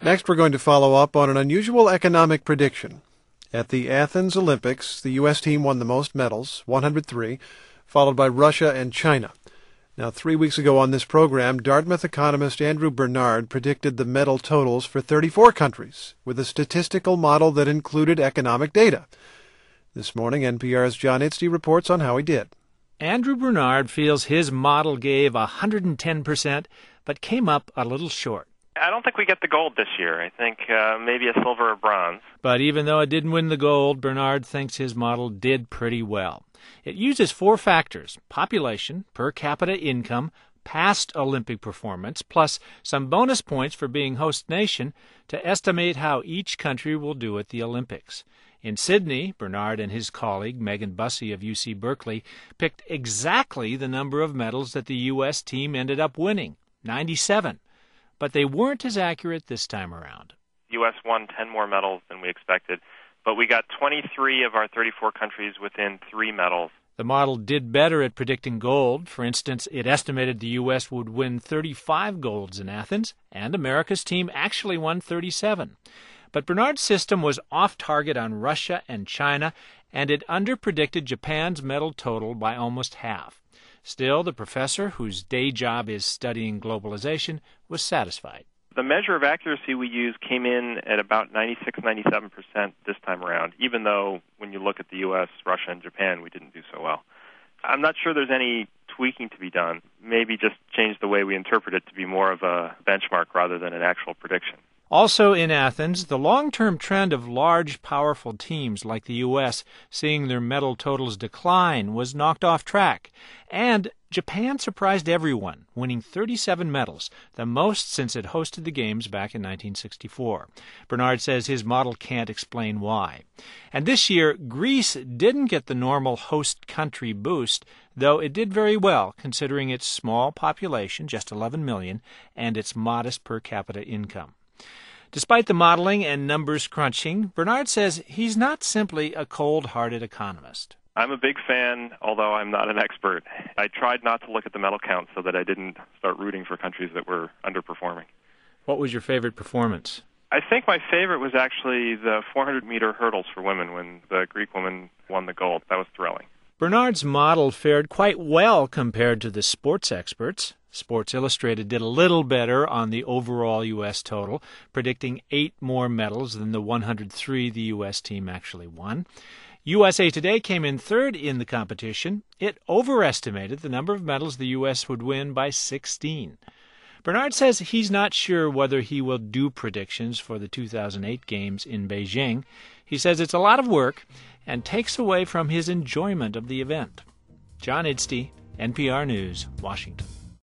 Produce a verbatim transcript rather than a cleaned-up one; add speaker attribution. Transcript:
Speaker 1: Next, we're going to follow up on an unusual economic prediction. At the Athens Olympics, the U S team won the most medals, one hundred three, followed by Russia and China. Now, three weeks ago on this program, Dartmouth economist Andrew Bernard predicted the medal totals for thirty-four countries with a statistical model that included economic data. This morning, N P R's John Itzty reports on how he did.
Speaker 2: Andrew Bernard feels his model gave one hundred ten percent, but came up a little short.
Speaker 3: I don't think we get the gold this year. I think uh, maybe a silver or bronze.
Speaker 2: But even though it didn't win the gold, Bernard thinks his model did pretty well. It uses four factors: population, per capita income, past Olympic performance, plus some bonus points for being host nation to estimate how each country will do at the Olympics. In Sydney, Bernard and his colleague Megan Bussey of U C Berkeley picked exactly the number of medals that the U S team ended up winning, ninety-seven. But they weren't as accurate this time around.
Speaker 3: The U S won ten more medals than we expected, but we got twenty-three of our thirty-four countries within three medals.
Speaker 2: The model did better at predicting gold. For instance, it estimated the U S would win thirty-five golds in Athens, and America's team actually won thirty-seven. But Bernard's system was off-target on Russia and China, and it underpredicted Japan's medal total by almost half. Still, the professor, whose day job is studying globalization, was satisfied.
Speaker 3: The measure of accuracy we used came in at about ninety-six, ninety-seven percent this time around, even though when you look at the U S, Russia, and Japan, we didn't do so well. I'm not sure there's any tweaking to be done. Maybe just change the way we interpret it to be more of a benchmark rather than an actual prediction.
Speaker 2: Also in Athens, the long-term trend of large, powerful teams like the U S seeing their medal totals decline was knocked off track. And Japan surprised everyone, winning thirty-seven medals, the most since it hosted the Games back in nineteen sixty-four. Bernard says his model can't explain why. And this year, Greece didn't get the normal host country boost, though it did very well considering its small population, just eleven million, and its modest per capita income. Despite the modeling and numbers crunching, Bernard says he's not simply a cold-hearted economist.
Speaker 3: I'm a big fan, although I'm not an expert. I tried not to look at the medal count so that I didn't start rooting for countries that were underperforming.
Speaker 2: What was your favorite performance?
Speaker 3: I think my favorite was actually the four hundred meter hurdles for women when the Greek woman won the gold. That was thrilling.
Speaker 2: Bernard's model fared quite well compared to the sports experts. Sports Illustrated did a little better on the overall U S total, predicting eight more medals than the one hundred three the U S team actually won. U S A Today came in third in the competition. It overestimated the number of medals the U S would win by sixteen. Bernard says he's not sure whether he will do predictions for the two thousand eight Games in Beijing. He says it's a lot of work and takes away from his enjoyment of the event. John Itzty, N P R News, Washington.